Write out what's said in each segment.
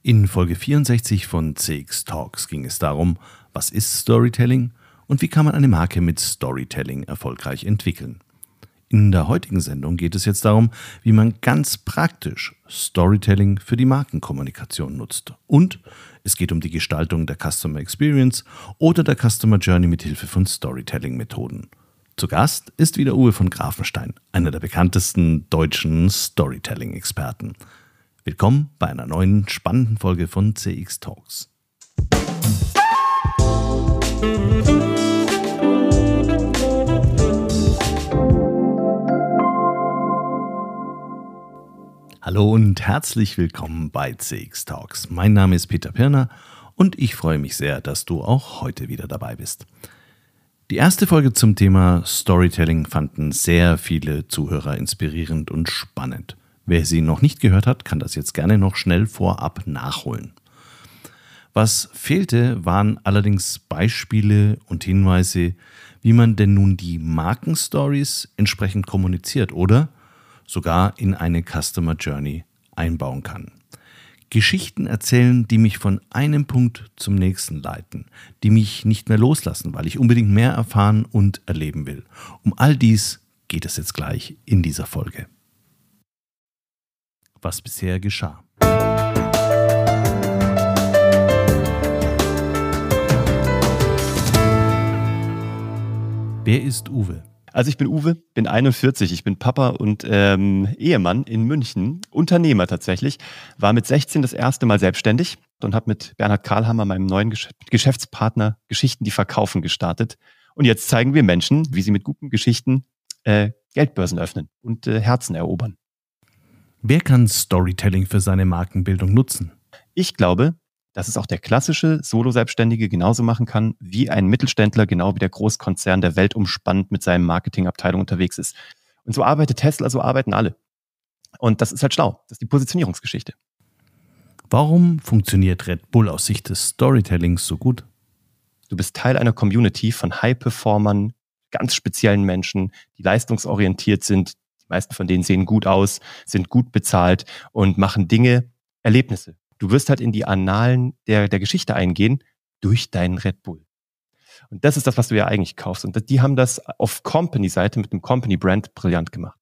In Folge 64 von CX Talks ging es darum, was ist Storytelling und wie kann man eine Marke mit Storytelling erfolgreich entwickeln. In der heutigen Sendung geht es jetzt darum, wie man ganz praktisch Storytelling für die Markenkommunikation nutzt. Und es geht um die Gestaltung der Customer Experience oder der Customer Journey mit Hilfe von Storytelling-Methoden. Zu Gast ist wieder Uwe von Grafenstein, einer der bekanntesten deutschen Storytelling-Experten. Willkommen bei einer neuen spannenden Folge von CX Talks. Hallo und herzlich willkommen bei CX Talks. Mein Name ist Peter Pirner und ich freue mich sehr, dass du auch heute wieder dabei bist. Die erste Folge zum Thema Storytelling fanden sehr viele Zuhörer inspirierend und spannend. Wer sie noch nicht gehört hat, kann das jetzt gerne noch schnell vorab nachholen. Was fehlte, waren allerdings Beispiele und Hinweise, wie man denn nun die Markenstories entsprechend kommuniziert oder sogar in eine Customer Journey einbauen kann. Geschichten erzählen, die mich von einem Punkt zum nächsten leiten, die mich nicht mehr loslassen, weil ich unbedingt mehr erfahren und erleben will. Um all dies geht es jetzt gleich in dieser Folge. Was bisher geschah. Wer ist Uwe? Also ich bin Uwe, bin 41, ich bin Papa und Ehemann in München, Unternehmer tatsächlich, war mit 16 das erste Mal selbstständig und habe mit Bernhard Karlhammer, meinem neuen Geschäftspartner, Geschichten, die verkaufen, gestartet. Und jetzt zeigen wir Menschen, wie sie mit guten Geschichten Geldbörsen öffnen und Herzen erobern. Wer kann Storytelling für seine Markenbildung nutzen? Ich glaube, dass es auch der klassische Solo-Selbstständige genauso machen kann, wie ein Mittelständler, genau wie der Großkonzern, der weltumspannend mit seinem Marketingabteilung unterwegs ist. Und so arbeitet Tesla, so arbeiten alle. Und das ist halt schlau. Das ist die Positionierungsgeschichte. Warum funktioniert Red Bull aus Sicht des Storytellings so gut? Du bist Teil einer Community von High-Performern, ganz speziellen Menschen, die leistungsorientiert sind. Die meisten von denen sehen gut aus, sind gut bezahlt und machen Dinge, Erlebnisse. Du wirst halt in die Annalen der Geschichte eingehen durch deinen Red Bull. Und das ist das, was du ja eigentlich kaufst. Und die haben das auf Company-Seite mit dem Company-Brand brillant gemacht.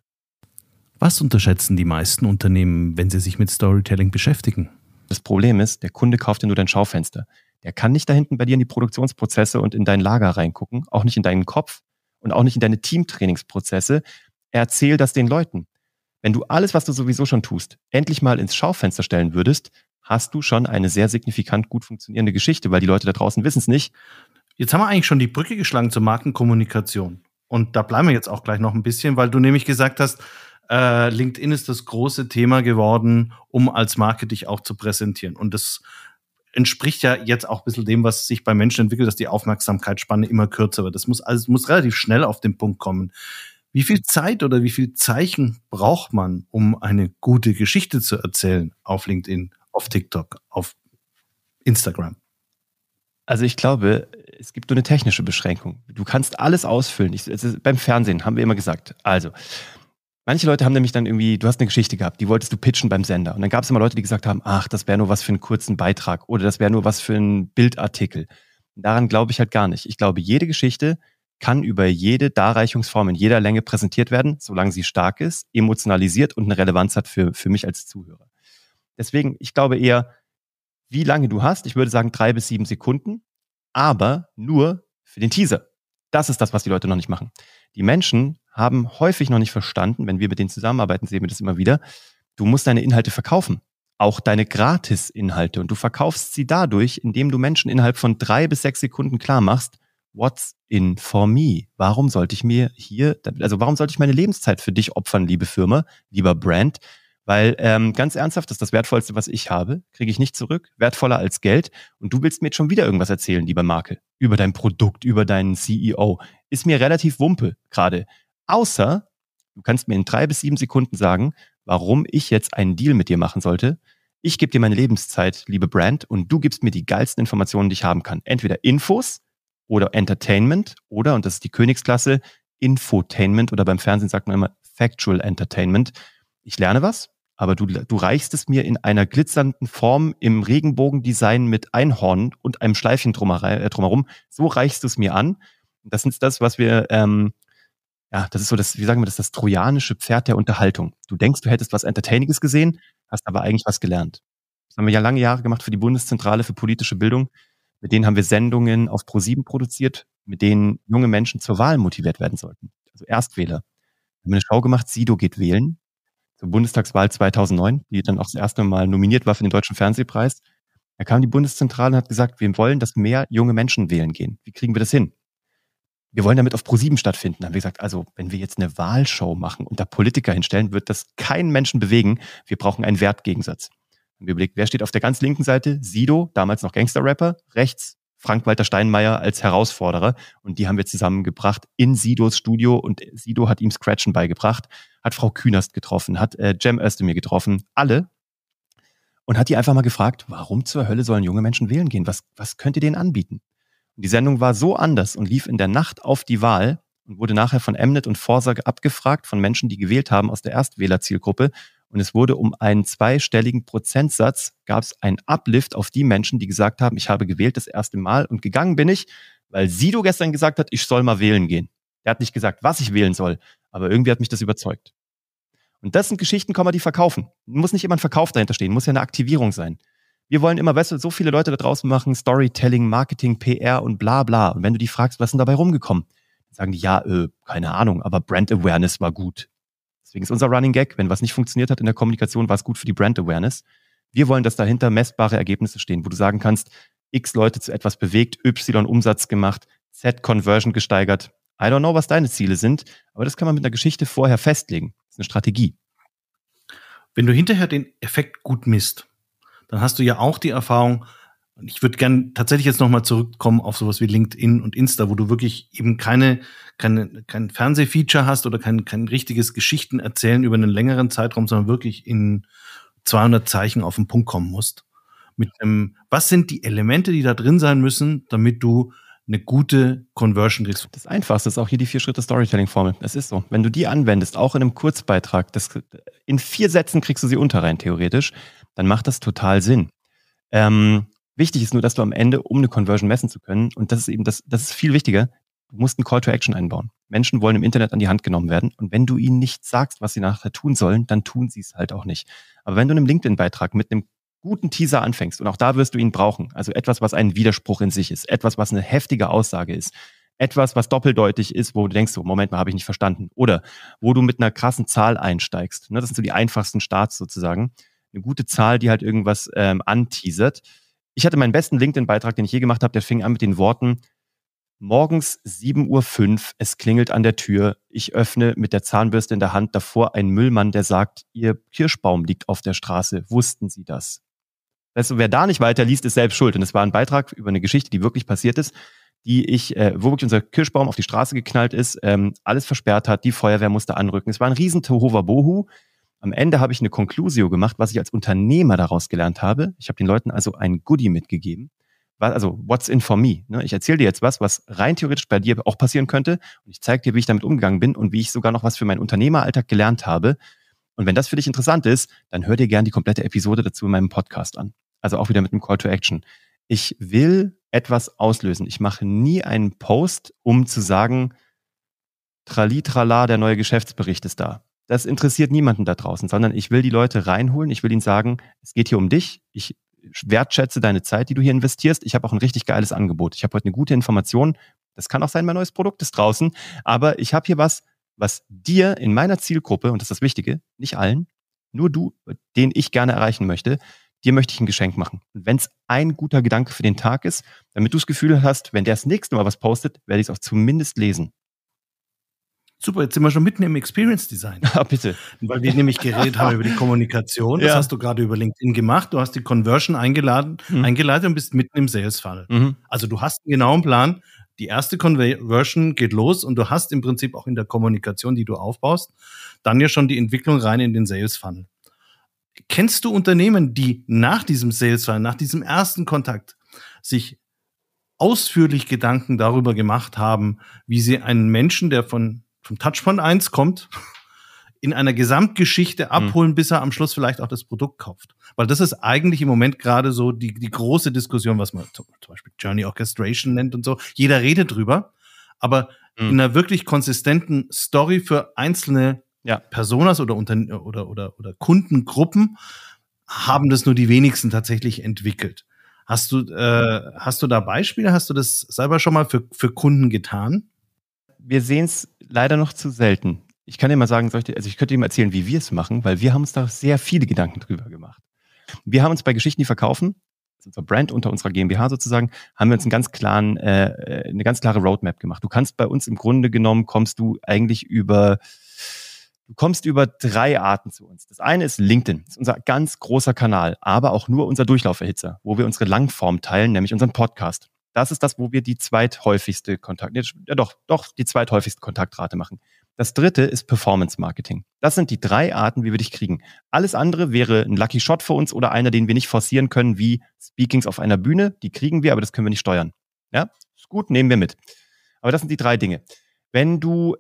Was unterschätzen die meisten Unternehmen, wenn sie sich mit Storytelling beschäftigen? Das Problem ist, der Kunde kauft dir nur dein Schaufenster. Der kann nicht da hinten bei dir in die Produktionsprozesse und in dein Lager reingucken, auch nicht in deinen Kopf und auch nicht in deine Teamtrainingsprozesse. Erzähl das den Leuten. Wenn du alles, was du sowieso schon tust, endlich mal ins Schaufenster stellen würdest, hast du schon eine sehr signifikant gut funktionierende Geschichte, weil die Leute da draußen wissen es nicht. Jetzt haben wir eigentlich schon die Brücke geschlagen zur Markenkommunikation. Und da bleiben wir jetzt auch gleich noch ein bisschen, weil du nämlich gesagt hast, LinkedIn ist das große Thema geworden, um als Marke dich auch zu präsentieren. Und das entspricht ja jetzt auch ein bisschen dem, was sich bei Menschen entwickelt, dass die Aufmerksamkeitsspanne immer kürzer wird. Das muss relativ schnell auf den Punkt kommen. Wie viel Zeit oder wie viel Zeichen braucht man, um eine gute Geschichte zu erzählen auf LinkedIn, auf TikTok, auf Instagram? Also ich glaube, es gibt nur eine technische Beschränkung. Du kannst alles ausfüllen. Beim Fernsehen haben wir immer gesagt, also manche Leute haben nämlich dann irgendwie, du hast eine Geschichte gehabt, die wolltest du pitchen beim Sender. Und dann gab es immer Leute, die gesagt haben, ach, das wäre nur was für einen kurzen Beitrag oder das wäre nur was für einen Bildartikel. Daran glaube ich halt gar nicht. Ich glaube, jede Geschichte kann über jede Darreichungsform in jeder Länge präsentiert werden, solange sie stark ist, emotionalisiert und eine Relevanz hat für mich als Zuhörer. Deswegen, ich glaube eher, wie lange du hast, ich würde sagen 3 bis 7 Sekunden, aber nur für den Teaser. Das ist das, was die Leute noch nicht machen. Die Menschen haben häufig noch nicht verstanden, wenn wir mit denen zusammenarbeiten, sehen wir das immer wieder, du musst deine Inhalte verkaufen. Auch deine Gratis-Inhalte. Und du verkaufst sie dadurch, indem du Menschen innerhalb von 3 bis 6 Sekunden klar machst, what's in for me? Warum sollte ich warum sollte ich meine Lebenszeit für dich opfern, liebe Firma, lieber Brand? Weil ganz ernsthaft, das ist das Wertvollste, was ich habe, kriege ich nicht zurück, wertvoller als Geld. Und du willst mir jetzt schon wieder irgendwas erzählen, lieber Marke, über dein Produkt, über deinen CEO. Ist mir relativ Wumpe gerade. Außer, du kannst mir in 3 bis 7 Sekunden sagen, warum ich jetzt einen Deal mit dir machen sollte. Ich gebe dir meine Lebenszeit, liebe Brand, und du gibst mir die geilsten Informationen, die ich haben kann. Entweder Infos oder Entertainment oder, und das ist die Königsklasse, Infotainment oder beim Fernsehen sagt man immer Factual Entertainment. Ich lerne was, aber du reichst es mir in einer glitzernden Form im Regenbogendesign mit Einhorn und einem Schleifchen drumherum. So reichst du es mir an. Das ist das, was wir, das ist so das, wie sagen wir das trojanische Pferd der Unterhaltung. Du denkst, du hättest was Entertainiges gesehen, hast aber eigentlich was gelernt. Das haben wir ja lange Jahre gemacht für die Bundeszentrale für politische Bildung. Mit denen haben wir Sendungen auf ProSieben produziert, mit denen junge Menschen zur Wahl motiviert werden sollten. Also Erstwähler. Wir haben eine Show gemacht, Sido geht wählen, zur Bundestagswahl 2009, die dann auch das erste Mal nominiert war für den Deutschen Fernsehpreis. Da kam die Bundeszentrale und hat gesagt, wir wollen, dass mehr junge Menschen wählen gehen. Wie kriegen wir das hin? Wir wollen damit auf ProSieben stattfinden. Da haben wir gesagt, also wenn wir jetzt eine Wahlshow machen und da Politiker hinstellen, wird das keinen Menschen bewegen. Wir brauchen einen Wertgegensatz. Haben wir überlegt, wer steht auf der ganz linken Seite? Sido, damals noch Gangster-Rapper. Rechts Frank-Walter Steinmeier als Herausforderer. Und die haben wir zusammengebracht in Sidos Studio. Und Sido hat ihm Scratchen beigebracht, hat Frau Künast getroffen, hat Cem Özdemir getroffen, alle. Und hat die einfach mal gefragt, warum zur Hölle sollen junge Menschen wählen gehen? Was könnt ihr denen anbieten? Und die Sendung war so anders und lief in der Nacht auf die Wahl und wurde nachher von Mnet und Forsa abgefragt von Menschen, die gewählt haben aus der Erstwählerzielgruppe. Und es wurde um einen zweistelligen Prozentsatz, gab es einen Uplift auf die Menschen, die gesagt haben, ich habe gewählt das erste Mal und gegangen bin ich, weil Sido gestern gesagt hat, ich soll mal wählen gehen. Er hat nicht gesagt, was ich wählen soll, aber irgendwie hat mich das überzeugt. Und das sind Geschichten, kann man die verkaufen. Muss nicht immer ein Verkauf dahinter stehen, muss ja eine Aktivierung sein. Wir wollen immer, weißt du, so viele Leute da draußen machen, Storytelling, Marketing, PR und bla bla. Und wenn du die fragst, was ist denn dabei rumgekommen? Dann sagen die, ja, keine Ahnung, aber Brand Awareness war gut. Deswegen ist unser Running Gag, wenn was nicht funktioniert hat in der Kommunikation, war es gut für die Brand Awareness. Wir wollen, dass dahinter messbare Ergebnisse stehen, wo du sagen kannst, X Leute zu etwas bewegt, Y Umsatz gemacht, Z Conversion gesteigert. I don't know, was deine Ziele sind, aber das kann man mit einer Geschichte vorher festlegen. Das ist eine Strategie. Wenn du hinterher den Effekt gut misst, dann hast du ja auch die Erfahrung, und ich würde gern tatsächlich jetzt nochmal zurückkommen auf sowas wie LinkedIn und Insta, wo du wirklich eben kein Fernsehfeature hast oder kein richtiges Geschichten erzählen über einen längeren Zeitraum, sondern wirklich in 200 Zeichen auf den Punkt kommen musst. Was sind die Elemente, die da drin sein müssen, damit du eine gute Conversion kriegst? Das Einfachste ist auch hier die 4-Schritte-Storytelling-Formel. Es ist so. Wenn du die anwendest, auch in einem Kurzbeitrag, in 4 Sätzen kriegst du sie unter rein, theoretisch, dann macht das total Sinn. Wichtig ist nur, dass du am Ende, um eine Conversion messen zu können, und das ist eben das ist viel wichtiger, du musst einen Call to Action einbauen. Menschen wollen im Internet an die Hand genommen werden und wenn du ihnen nicht sagst, was sie nachher tun sollen, dann tun sie es halt auch nicht. Aber wenn du in einem LinkedIn-Beitrag mit einem guten Teaser anfängst, und auch da wirst du ihn brauchen, also etwas, was ein Widerspruch in sich ist, etwas, was eine heftige Aussage ist, etwas, was doppeldeutig ist, wo du denkst, so, Moment mal, habe ich nicht verstanden. Oder wo du mit einer krassen Zahl einsteigst. Das sind so die einfachsten Starts sozusagen. Eine gute Zahl, die halt irgendwas anteasert. Ich hatte meinen besten LinkedIn-Beitrag, den ich je gemacht habe, der fing an mit den Worten: Morgens 7:05 Uhr, es klingelt an der Tür. Ich öffne mit der Zahnbürste in der Hand, davor ein Müllmann, der sagt, Ihr Kirschbaum liegt auf der Straße. Wussten Sie das? Also, wer da nicht weiterliest, ist selbst schuld. Und es war ein Beitrag über eine Geschichte, die wirklich passiert ist, wo wirklich unser Kirschbaum auf die Straße geknallt ist, alles versperrt hat, die Feuerwehr musste anrücken. Es war ein riesen Tohuwabohu. Am Ende habe ich eine Conclusio gemacht, was ich als Unternehmer daraus gelernt habe. Ich habe den Leuten also ein Goodie mitgegeben. Also, what's in for me? Ich erzähle dir jetzt was rein theoretisch bei dir auch passieren könnte. Und ich zeige dir, wie ich damit umgegangen bin und wie ich sogar noch was für meinen Unternehmeralltag gelernt habe. Und wenn das für dich interessant ist, dann hör dir gerne die komplette Episode dazu in meinem Podcast an. Also auch wieder mit einem Call to Action. Ich will etwas auslösen. Ich mache nie einen Post, um zu sagen, trali trala, der neue Geschäftsbericht ist da. Das interessiert niemanden da draußen, sondern ich will die Leute reinholen. Ich will ihnen sagen, es geht hier um dich. Ich wertschätze deine Zeit, die du hier investierst. Ich habe auch ein richtig geiles Angebot. Ich habe heute eine gute Information. Das kann auch sein, mein neues Produkt ist draußen. Aber ich habe hier was dir in meiner Zielgruppe, und das ist das Wichtige, nicht allen, nur du, den ich gerne erreichen möchte, dir möchte ich ein Geschenk machen. Und wenn es ein guter Gedanke für den Tag ist, damit du das Gefühl hast, wenn der das nächste Mal was postet, werde ich es auch zumindest lesen. Super, jetzt sind wir schon mitten im Experience Design. Ah, bitte. Weil wir nämlich geredet haben über die Kommunikation. Das hast du gerade über LinkedIn gemacht. Du hast die Conversion eingeleitet und bist mitten im Sales Funnel. Also du hast einen genauen Plan. Die erste Conversion geht los und du hast im Prinzip auch in der Kommunikation, die du aufbaust, dann ja schon die Entwicklung rein in den Sales Funnel. Kennst du Unternehmen, die nach diesem Sales Funnel, nach diesem ersten Kontakt sich ausführlich Gedanken darüber gemacht haben, wie sie einen Menschen, der vom Touchpoint 1 kommt, in einer Gesamtgeschichte abholen, bis er am Schluss vielleicht auch das Produkt kauft. Weil das ist eigentlich im Moment gerade so die große Diskussion, was man zum Beispiel Journey Orchestration nennt und so. Jeder redet drüber, aber in einer wirklich konsistenten Story für einzelne Personas oder Kundengruppen haben das nur die wenigsten tatsächlich entwickelt. Hast du da Beispiele? Hast du das selber schon mal für Kunden getan? Wir sehen es leider noch zu selten. Ich kann dir mal sagen, ich könnte dir mal erzählen, wie wir es machen, weil wir haben uns da sehr viele Gedanken drüber gemacht. Wir haben uns bei Geschichten, die verkaufen, das ist unser Brand unter unserer GmbH sozusagen, haben wir uns eine ganz klare Roadmap gemacht. Du kannst bei uns im Grunde genommen, kommst du über 3 Arten zu uns. Das eine ist LinkedIn, das ist unser ganz großer Kanal, aber auch nur unser Durchlauferhitzer, wo wir unsere Langform teilen, nämlich unseren Podcast. Das ist das, wo wir die zweithäufigste Kontaktrate machen. Das dritte ist Performance Marketing. Das sind die 3 Arten, wie wir dich kriegen. Alles andere wäre ein Lucky Shot für uns oder einer, den wir nicht forcieren können, wie Speakings auf einer Bühne. Die kriegen wir, aber das können wir nicht steuern. Ja, ist gut, nehmen wir mit. Aber das sind die 3 Dinge. Wenn du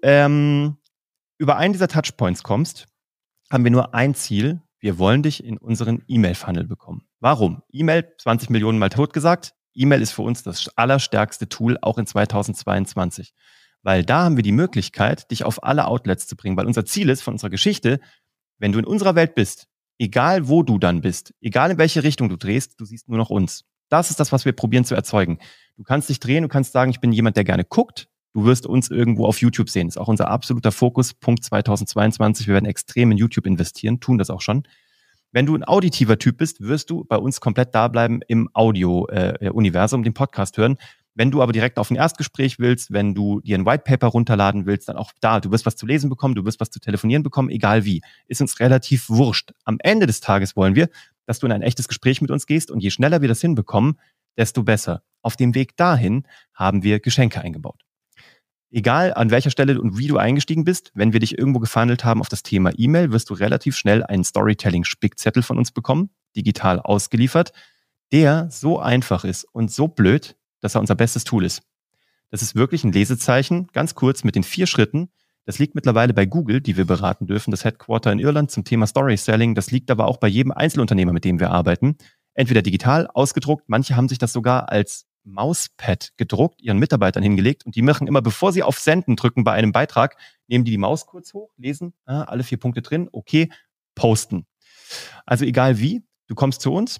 über einen dieser Touchpoints kommst, haben wir nur ein Ziel. Wir wollen dich in unseren E-Mail-Funnel bekommen. Warum? E-Mail, 20 Millionen Mal tot gesagt. E-Mail ist für uns das allerstärkste Tool, auch in 2022. Weil da haben wir die Möglichkeit, dich auf alle Outlets zu bringen. Weil unser Ziel ist von unserer Geschichte, wenn du in unserer Welt bist, egal wo du dann bist, egal in welche Richtung du drehst, du siehst nur noch uns. Das ist das, was wir probieren zu erzeugen. Du kannst dich drehen, du kannst sagen, ich bin jemand, der gerne guckt. Du wirst uns irgendwo auf YouTube sehen. Das ist auch unser absoluter Fokuspunkt 2022. Wir werden extrem in YouTube investieren, tun das auch schon. Wenn du ein auditiver Typ bist, wirst du bei uns komplett da bleiben im Audio-Universum, den Podcast hören. Wenn du aber direkt auf ein Erstgespräch willst, wenn du dir ein White Paper runterladen willst, dann auch da. Du wirst was zu lesen bekommen, du wirst was zu telefonieren bekommen, egal wie. Ist uns relativ wurscht. Am Ende des Tages wollen wir, dass du in ein echtes Gespräch mit uns gehst und je schneller wir das hinbekommen, desto besser. Auf dem Weg dahin haben wir Geschenke eingebaut. Egal an welcher Stelle und wie du eingestiegen bist, wenn wir dich irgendwo gefunnelt haben auf das Thema E-Mail, wirst du relativ schnell einen Storytelling-Spickzettel von uns bekommen, digital ausgeliefert, der so einfach ist und so blöd, dass er unser bestes Tool ist. Das ist wirklich ein Lesezeichen, ganz kurz mit den 4 Schritten. Das liegt mittlerweile bei Google, die wir beraten dürfen, das Headquarter in Irland zum Thema Storytelling. Das liegt aber auch bei jedem Einzelunternehmer, mit dem wir arbeiten. Entweder digital ausgedruckt, manche haben sich das sogar als Mauspad gedruckt, ihren Mitarbeitern hingelegt und die machen immer, bevor sie auf Senden drücken bei einem Beitrag, nehmen die Maus kurz hoch, lesen, alle 4 Punkte drin, okay, posten. Also egal wie, du kommst zu uns,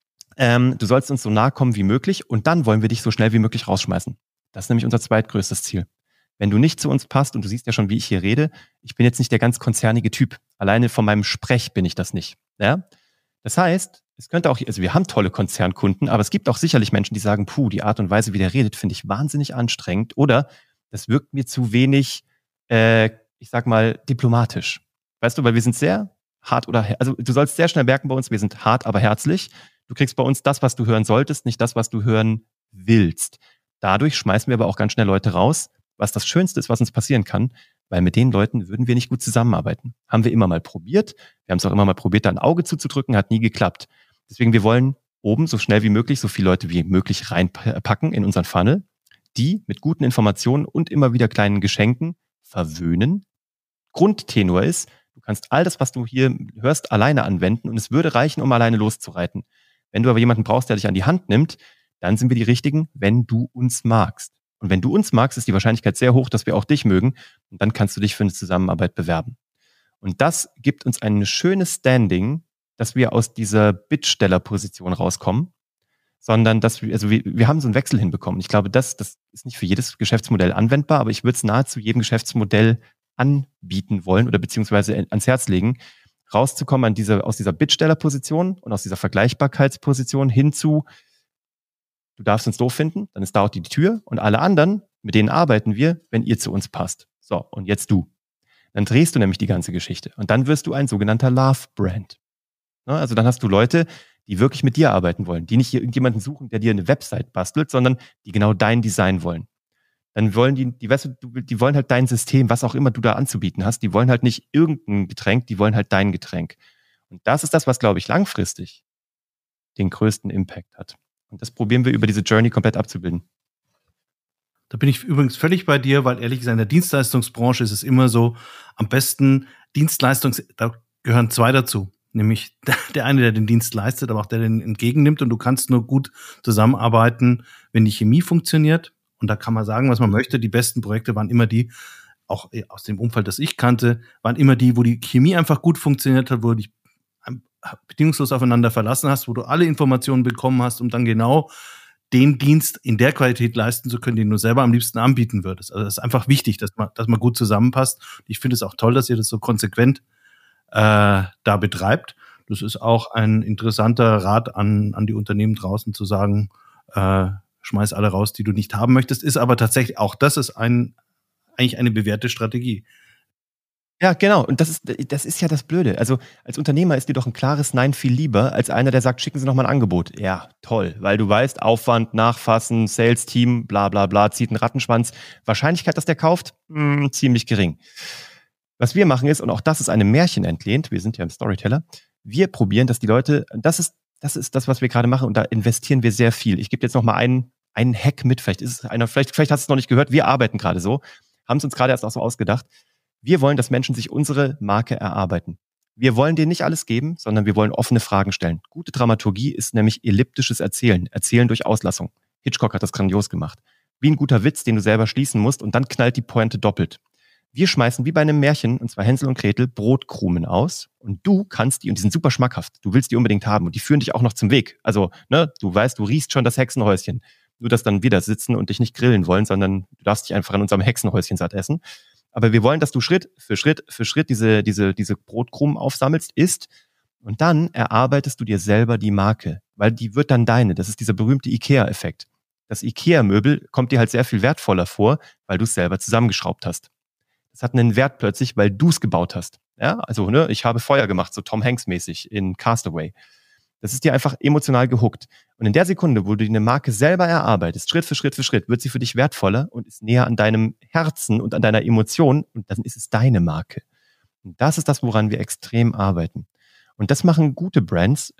du sollst uns so nahe kommen wie möglich und dann wollen wir dich so schnell wie möglich rausschmeißen. Das ist nämlich unser zweitgrößtes Ziel. Wenn du nicht zu uns passt, und du siehst ja schon, wie ich hier rede, ich bin jetzt nicht der ganz konzernige Typ. Alleine von meinem Sprech bin ich das nicht. Ja? Das heißt, es könnte auch, also wir haben tolle Konzernkunden, aber es gibt auch sicherlich Menschen, die sagen, die Art und Weise, wie der redet, finde ich wahnsinnig anstrengend oder das wirkt mir zu wenig, ich sag mal, diplomatisch. Weißt du, weil wir sind sehr hart also du sollst sehr schnell merken bei uns, wir sind hart, aber herzlich. Du kriegst bei uns das, was du hören solltest, nicht das, was du hören willst. Dadurch schmeißen wir aber auch ganz schnell Leute raus, was das Schönste ist, was uns passieren kann, weil mit den Leuten würden wir nicht gut zusammenarbeiten. Haben wir immer mal probiert. Wir haben es auch immer mal probiert, da ein Auge zuzudrücken, hat nie geklappt. Deswegen, wir wollen oben so schnell wie möglich so viele Leute wie möglich reinpacken in unseren Funnel, die mit guten Informationen und immer wieder kleinen Geschenken verwöhnen. Grundtenor ist, du kannst all das, was du hier hörst, alleine anwenden und es würde reichen, um alleine loszureiten. Wenn du aber jemanden brauchst, der dich an die Hand nimmt, dann sind wir die Richtigen, wenn du uns magst. Und wenn du uns magst, ist die Wahrscheinlichkeit sehr hoch, dass wir auch dich mögen und dann kannst du dich für eine Zusammenarbeit bewerben. Und das gibt uns ein schönes Standing, dass wir aus dieser Bittstellerposition rauskommen, sondern dass wir haben so einen Wechsel hinbekommen. Ich glaube, das ist nicht für jedes Geschäftsmodell anwendbar, aber ich würde es nahezu jedem Geschäftsmodell anbieten wollen oder beziehungsweise ans Herz legen, rauszukommen aus dieser Bittstellerposition und aus dieser Vergleichbarkeitsposition hin zu, du darfst uns doof finden, dann ist da auch die Tür und alle anderen, mit denen arbeiten wir, wenn ihr zu uns passt. So, und jetzt du. Dann drehst du nämlich die ganze Geschichte und dann wirst du ein sogenannter Love-Brand. Also dann hast du Leute, die wirklich mit dir arbeiten wollen, die nicht irgendjemanden suchen, der dir eine Website bastelt, sondern die genau dein Design wollen. Dann wollen die wollen halt dein System, was auch immer du da anzubieten hast, die wollen halt nicht irgendein Getränk, die wollen halt dein Getränk. Und das ist das, was, glaube ich, langfristig den größten Impact hat. Und das probieren wir über diese Journey komplett abzubilden. Da bin ich übrigens völlig bei dir, weil ehrlich gesagt in der Dienstleistungsbranche ist es immer so, am besten Da gehören zwei dazu. Nämlich der eine, der den Dienst leistet, aber auch der den entgegennimmt. Und du kannst nur gut zusammenarbeiten, wenn die Chemie funktioniert. Und da kann man sagen, was man möchte. Die besten Projekte waren immer die, auch aus dem Umfeld, das ich kannte, waren immer die, wo die Chemie einfach gut funktioniert hat, wo du dich bedingungslos aufeinander verlassen hast, wo du alle Informationen bekommen hast, um dann genau den Dienst in der Qualität leisten zu können, den du selber am liebsten anbieten würdest. Also das ist einfach wichtig, dass man gut zusammenpasst. Ich finde es auch toll, dass ihr das so konsequent da betreibt. Das ist auch ein interessanter Rat an die Unternehmen draußen zu sagen, schmeiß alle raus, die du nicht haben möchtest, ist aber tatsächlich auch das ist eigentlich eine bewährte Strategie. Ja, genau. Und das ist ja das Blöde. Also als Unternehmer ist dir doch ein klares Nein viel lieber, als einer, der sagt, schicken Sie noch mal ein Angebot. Ja, toll. Weil du weißt, Aufwand, Nachfassen, Sales-Team, bla bla bla, zieht einen Rattenschwanz. Wahrscheinlichkeit, dass der kauft, ziemlich gering. Was wir machen ist, und auch das ist einem Märchen entlehnt, wir sind ja im Storyteller, wir probieren, dass die Leute, das ist das, was wir gerade machen, und da investieren wir sehr viel. Ich gebe jetzt noch mal einen Hack mit, vielleicht hast du es noch nicht gehört, wir arbeiten gerade so, haben es uns gerade erst auch so ausgedacht. Wir wollen, dass Menschen sich unsere Marke erarbeiten. Wir wollen denen nicht alles geben, sondern wir wollen offene Fragen stellen. Gute Dramaturgie ist nämlich elliptisches Erzählen. Erzählen durch Auslassung. Hitchcock hat das grandios gemacht. Wie ein guter Witz, den du selber schließen musst, und dann knallt die Pointe doppelt. Wir schmeißen wie bei einem Märchen, und zwar Hänsel und Gretel, Brotkrumen aus, und du kannst die, und die sind super schmackhaft, du willst die unbedingt haben, und die führen dich auch noch zum Weg. Also, du weißt, du riechst schon das Hexenhäuschen. Nur, dass dann wieder sitzen und dich nicht grillen wollen, sondern du darfst dich einfach an unserem Hexenhäuschen satt essen. Aber wir wollen, dass du Schritt für Schritt diese Brotkrumen aufsammelst, isst, und dann erarbeitest du dir selber die Marke, weil die wird dann deine. Das ist dieser berühmte IKEA-Effekt. Das IKEA-Möbel kommt dir halt sehr viel wertvoller vor, weil du es selber zusammengeschraubt hast. Das hat einen Wert plötzlich, weil du es gebaut hast. Ja, also ich habe Feuer gemacht, so Tom Hanks-mäßig in Castaway. Das ist dir einfach emotional gehuckt. Und in der Sekunde, wo du eine Marke selber erarbeitest, Schritt für Schritt, wird sie für dich wertvoller und ist näher an deinem Herzen und an deiner Emotion, und dann ist es deine Marke. Und das ist das, woran wir extrem arbeiten. Und das machen gute Brands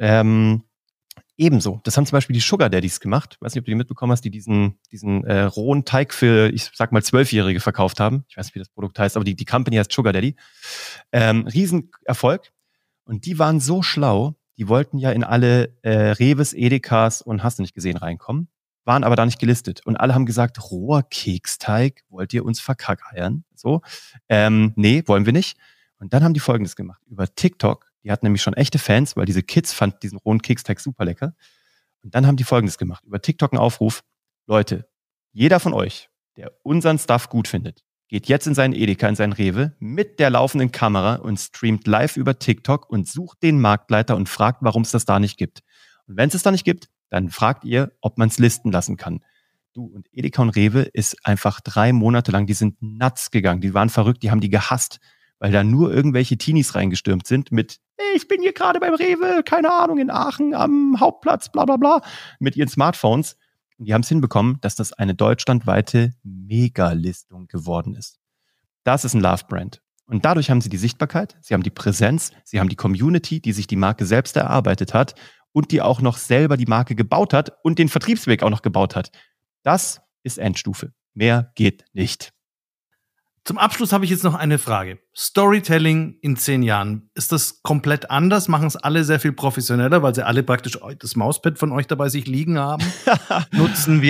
ebenso. Das haben zum Beispiel die Sugar Daddies gemacht. Ich weiß nicht, ob du die mitbekommen hast, die diesen rohen Teig für, ich sag mal, 12-Jährige verkauft haben. Ich weiß nicht, wie das Produkt heißt, aber die Company heißt Sugar Daddy. Riesenerfolg. Und die waren so schlau, die wollten ja in alle Reves, Edekas und hast du nicht gesehen reinkommen, waren aber da nicht gelistet. Und alle haben gesagt, roher Keksteig, wollt ihr uns verkackeiern? So, nee, wollen wir nicht. Und dann haben die Folgendes gemacht. Über TikTok, die hatten nämlich schon echte Fans, weil diese Kids fanden diesen rohen Keksteig super lecker. Und dann haben die Folgendes gemacht. Über TikTok einen Aufruf. Leute, jeder von euch, der unseren Stuff gut findet, geht jetzt in seinen Edeka, in seinen Rewe mit der laufenden Kamera und streamt live über TikTok und sucht den Marktleiter und fragt, warum es das da nicht gibt. Und wenn es da nicht gibt, dann fragt ihr, ob man es listen lassen kann. Du, und Edeka und Rewe ist einfach 3 Monate lang, die sind nuts gegangen, die waren verrückt, die haben die gehasst, weil da nur irgendwelche Teenies reingestürmt sind mit, hey, ich bin hier gerade beim Rewe, keine Ahnung, in Aachen am Hauptplatz, bla bla bla, mit ihren Smartphones. Und die haben es hinbekommen, dass das eine deutschlandweite Megalistung geworden ist. Das ist ein Love-Brand. Und dadurch haben sie die Sichtbarkeit, sie haben die Präsenz, sie haben die Community, die sich die Marke selbst erarbeitet hat und die auch noch selber die Marke gebaut hat und den Vertriebsweg auch noch gebaut hat. Das ist Endstufe. Mehr geht nicht. Zum Abschluss habe ich jetzt noch eine Frage. Storytelling in 10 Jahren. Ist das komplett anders? Machen es alle sehr viel professioneller, weil sie alle praktisch das Mauspad von euch dabei sich liegen haben? Nutzen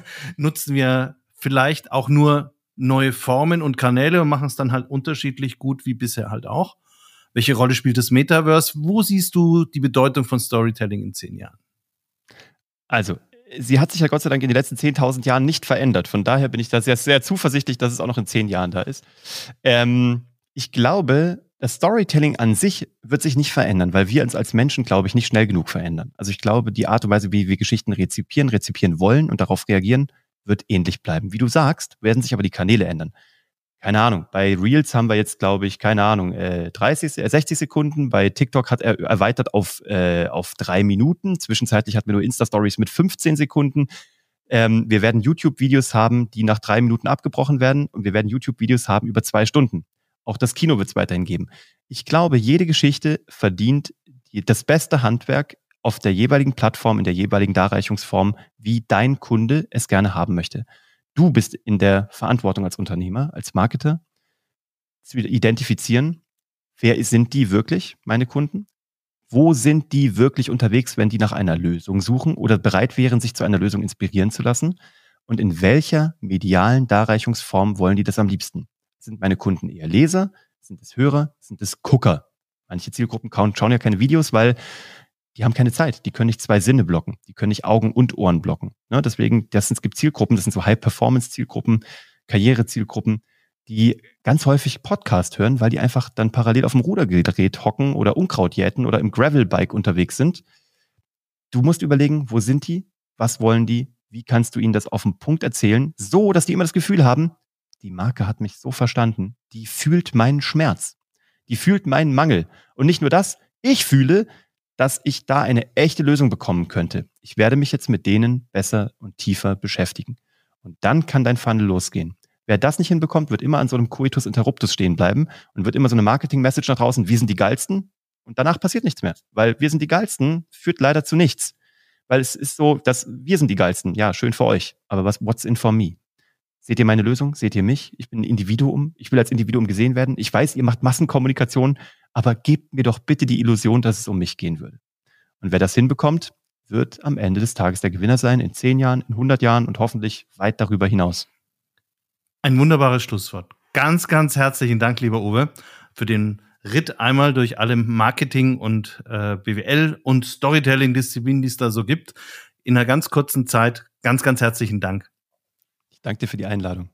wir vielleicht auch nur neue Formen und Kanäle und machen es dann halt unterschiedlich gut wie bisher halt auch? Welche Rolle spielt das Metaverse? Wo siehst du die Bedeutung von Storytelling in 10 Jahren? Also, sie hat sich ja Gott sei Dank in den letzten 10.000 Jahren nicht verändert. Von daher bin ich da sehr, sehr zuversichtlich, dass es auch noch in 10 Jahren da ist. Ich glaube, das Storytelling an sich wird sich nicht verändern, weil wir uns als Menschen, glaube ich, nicht schnell genug verändern. Also ich glaube, die Art und Weise, wie wir Geschichten rezipieren wollen und darauf reagieren, wird ähnlich bleiben. Wie du sagst, werden sich aber die Kanäle ändern. Keine Ahnung, bei Reels haben wir jetzt, glaube ich, 60 Sekunden. Bei TikTok hat er erweitert auf 3 Minuten. Zwischenzeitlich hatten wir nur Insta-Stories mit 15 Sekunden. Wir werden YouTube-Videos haben, die nach 3 Minuten abgebrochen werden. Und wir werden YouTube-Videos haben über 2 Stunden. Auch das Kino wird es weiterhin geben. Ich glaube, jede Geschichte verdient das beste Handwerk auf der jeweiligen Plattform, in der jeweiligen Darreichungsform, wie dein Kunde es gerne haben möchte. Du bist in der Verantwortung als Unternehmer, als Marketer, zu identifizieren, Wer sind die wirklich, meine Kunden? Wo sind die wirklich unterwegs, wenn die nach einer Lösung suchen oder bereit wären, sich zu einer Lösung inspirieren zu lassen? Und in welcher medialen Darreichungsform wollen die das am liebsten? Sind meine Kunden eher Leser? Sind es Hörer? Sind es Gucker? Manche Zielgruppen schauen ja keine Videos, weil die haben keine Zeit. Die können nicht 2 Sinne blocken. Die können nicht Augen und Ohren blocken. Ne? Deswegen, es gibt Zielgruppen, das sind so High-Performance-Zielgruppen, Karriere-Zielgruppen, die ganz häufig Podcast hören, weil die einfach dann parallel auf dem Rudergerät hocken oder Unkraut jäten oder im Gravelbike unterwegs sind. Du musst überlegen, wo sind die? Was wollen die? Wie kannst du ihnen das auf den Punkt erzählen? So, dass die immer das Gefühl haben, die Marke hat mich so verstanden. Die fühlt meinen Schmerz. Die fühlt meinen Mangel. Und nicht nur das, ich fühle, dass ich da eine echte Lösung bekommen könnte. Ich werde mich jetzt mit denen besser und tiefer beschäftigen. Und dann kann dein Funnel losgehen. Wer das nicht hinbekommt, wird immer an so einem Coitus Interruptus stehen bleiben und wird immer so eine Marketing-Message nach draußen, wir sind die Geilsten. Und danach passiert nichts mehr. Weil wir sind die Geilsten führt leider zu nichts. Weil es ist so, dass wir sind die Geilsten. Ja, schön für euch. Aber what's in for me? Seht ihr meine Lösung? Seht ihr mich? Ich bin ein Individuum. Ich will als Individuum gesehen werden. Ich weiß, ihr macht Massenkommunikation, aber gebt mir doch bitte die Illusion, dass es um mich gehen würde. Und wer das hinbekommt, wird am Ende des Tages der Gewinner sein, in 10 Jahren, in 100 Jahren und hoffentlich weit darüber hinaus. Ein wunderbares Schlusswort. Ganz, ganz herzlichen Dank, lieber Uwe, für den Ritt einmal durch alle Marketing- und BWL- und Storytelling-Disziplinen, die es da so gibt. In einer ganz kurzen Zeit. Ganz, ganz herzlichen Dank. Ich danke dir für die Einladung.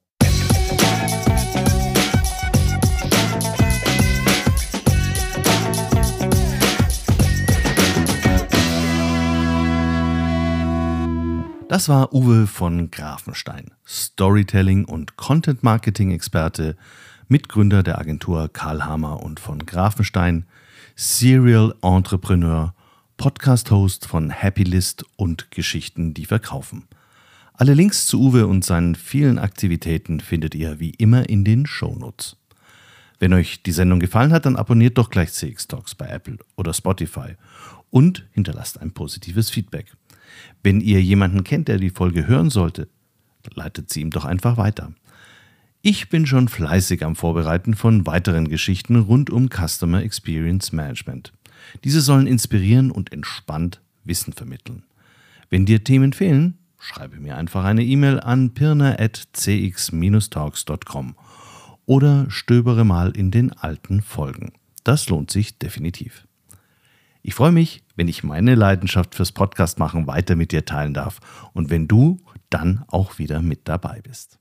Das war Uwe von Grafenstein, Storytelling- und Content-Marketing-Experte, Mitgründer der Agentur Karl Hammer und von Grafenstein, Serial Entrepreneur, Podcast-Host von Happylist und Geschichten, die verkaufen. Alle Links zu Uwe und seinen vielen Aktivitäten findet ihr wie immer in den Shownotes. Wenn euch die Sendung gefallen hat, dann abonniert doch gleich CX Talks bei Apple oder Spotify und hinterlasst ein positives Feedback. Wenn ihr jemanden kennt, der die Folge hören sollte, leitet sie ihm doch einfach weiter. Ich bin schon fleißig am Vorbereiten von weiteren Geschichten rund um Customer Experience Management. Diese sollen inspirieren und entspannt Wissen vermitteln. Wenn dir Themen fehlen, schreibe mir einfach eine E-Mail an pirna@cx-talks.com oder stöbere mal in den alten Folgen. Das lohnt sich definitiv. Ich freue mich, wenn ich meine Leidenschaft fürs Podcast machen weiter mit dir teilen darf und wenn du dann auch wieder mit dabei bist.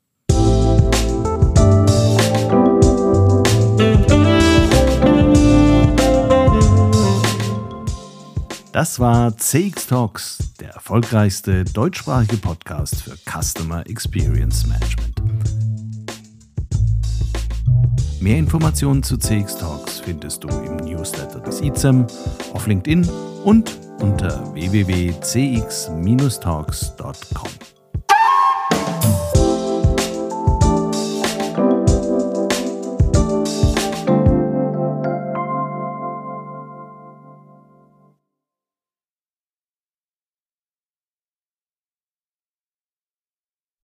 Das war CX Talks, der erfolgreichste deutschsprachige Podcast für Customer Experience Management. Mehr Informationen zu CX Talks findest du im Newsletter des ICEM, auf LinkedIn und unter www.cx-talks.com.